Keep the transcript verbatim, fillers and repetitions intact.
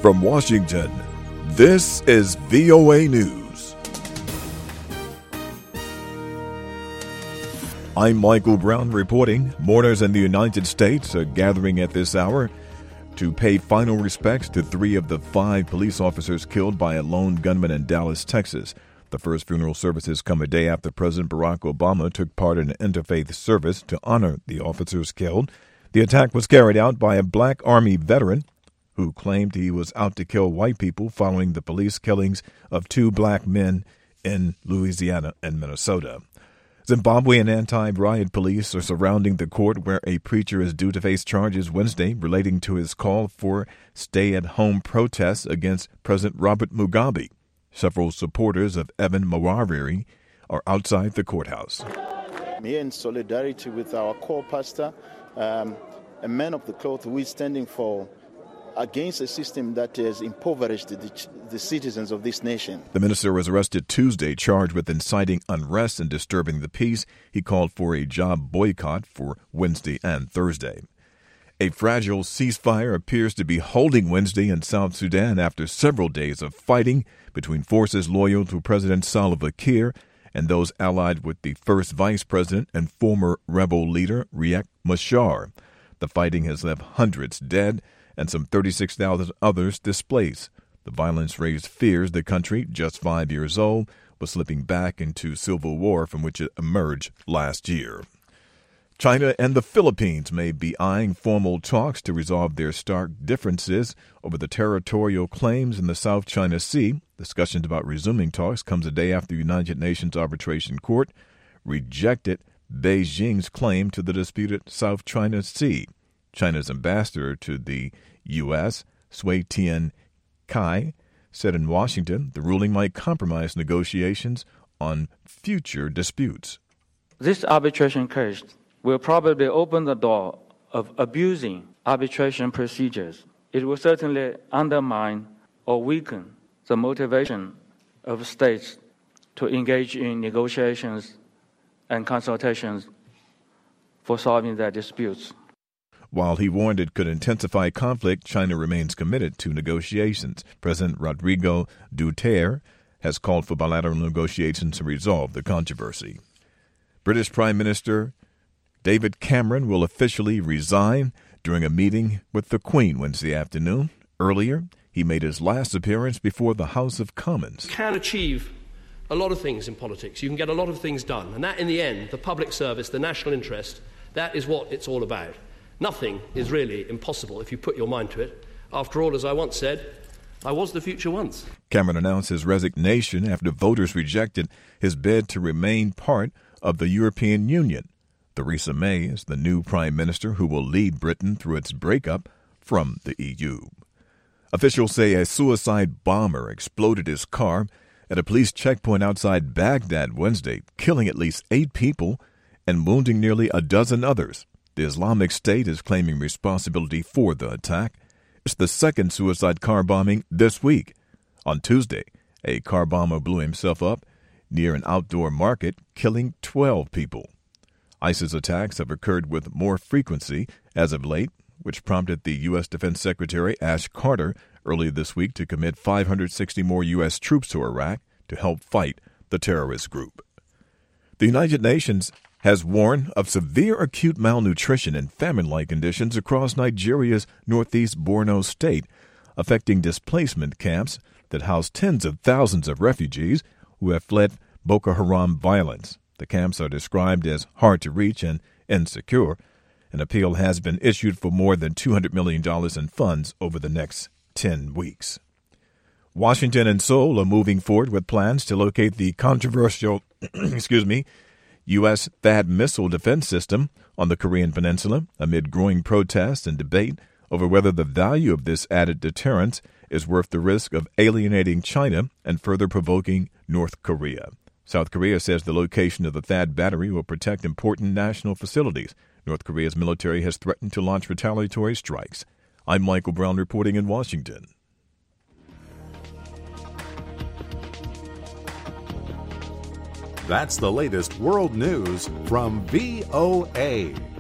From Washington, this is V O A News. I'm Michael Brown reporting. Mourners in the United States are gathering at this hour to pay final respects to three of the five police officers killed by a lone gunman in Dallas, Texas. The first funeral services come a day after President Barack Obama took part in an interfaith service to honor the officers killed. The attack was carried out by a black Army veteran who claimed he was out to kill white people following the police killings of two black men in Louisiana and Minnesota. Zimbabwean anti-riot police are surrounding the court where a preacher is due to face charges Wednesday relating to his call for stay-at-home protests against President Robert Mugabe. Several supporters of Evan Mawarire are outside the courthouse. I'm here in solidarity with our core pastor, um, a man of the cloth who is standing for against a system that has impoverished the, the citizens of this nation. The minister was arrested Tuesday, charged with inciting unrest and disturbing the peace. He called for a job boycott for Wednesday and Thursday. A fragile ceasefire appears to be holding Wednesday in South Sudan after several days of fighting between forces loyal to President Salva Kiir and those allied with the first vice president and former rebel leader Riek Machar. The fighting has left hundreds dead and some thirty-six thousand others displaced. The violence raised fears the country, just five years old, was slipping back into civil war from which it emerged last year. China and the Philippines may be eyeing formal talks to resolve their stark differences over the territorial claims in the South China Sea. Discussions about resuming talks comes a day after the United Nations Arbitration Court rejected Beijing's claim to the disputed South China Sea. China's ambassador to the U S, Sui Tian-kai, said in Washington the ruling might compromise negotiations on future disputes. This arbitration case will probably open the door of abusing arbitration procedures. It will certainly undermine or weaken the motivation of states to engage in negotiations and consultations for solving their disputes. While he warned it could intensify conflict, China remains committed to negotiations. President Rodrigo Duterte has called for bilateral negotiations to resolve the controversy. British Prime Minister David Cameron will officially resign during a meeting with the Queen Wednesday afternoon. Earlier, he made his last appearance before the House of Commons. You can achieve a lot of things in politics. You can get a lot of things done. And that, in the end, the public service, the national interest, that is what it's all about. Nothing is really impossible if you put your mind to it. After all, as I once said, I was the future once. Cameron announced his resignation after voters rejected his bid to remain part of the European Union. Theresa May is the new prime minister who will lead Britain through its breakup from the E U. Officials say a suicide bomber exploded his car at a police checkpoint outside Baghdad Wednesday, killing at least eight people and wounding nearly a dozen others. The Islamic State is claiming responsibility for the attack. It's the second suicide car bombing this week. On Tuesday, a car bomber blew himself up near an outdoor market, killing twelve people. ISIS attacks have occurred with more frequency as of late, which prompted the U S. Defense Secretary Ash Carter earlier this week to commit five hundred sixty more U S troops to Iraq to help fight the terrorist group. The United Nations has warned of severe acute malnutrition and famine-like conditions across Nigeria's northeast Borno state, affecting displacement camps that house tens of thousands of refugees who have fled Boko Haram violence. The camps are described as hard to reach and insecure. An appeal has been issued for more than two hundred million dollars in funds over the next ten weeks. Washington and Seoul are moving forward with plans to locate the controversial, excuse me, U S. THAAD missile defense system on the Korean Peninsula amid growing protests and debate over whether the value of this added deterrence is worth the risk of alienating China and further provoking North Korea. South Korea says the location of the THAAD battery will protect important national facilities. North Korea's military has threatened to launch retaliatory strikes. I'm Michael Brown reporting in Washington. That's the latest world news from V O A.